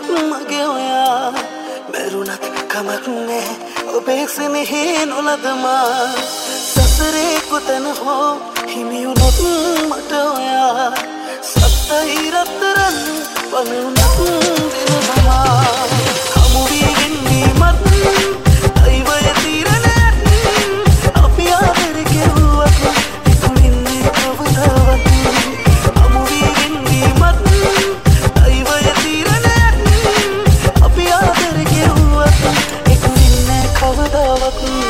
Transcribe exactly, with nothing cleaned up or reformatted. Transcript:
මගේ ඔයා මරුණත් කමක් නෑ ඔබේ සෙනෙහේ නොලදමා සසරේ කොතන හෝ හිමියුනොත් මට ඔයා සත්තයි රත්තරන් වනුනත් දෙනවා හමුවී ගෙන්නීමත් අයිවය තීරණයක් අපි ආදර කෙරුවත් එකු වෙන්නේ කවදාවත් හමුවී ගෙන්නීමත් අයිවය තීරණයක් අපි ආදර කෙරුවත් එකු වෙන්නේ කවදාවත්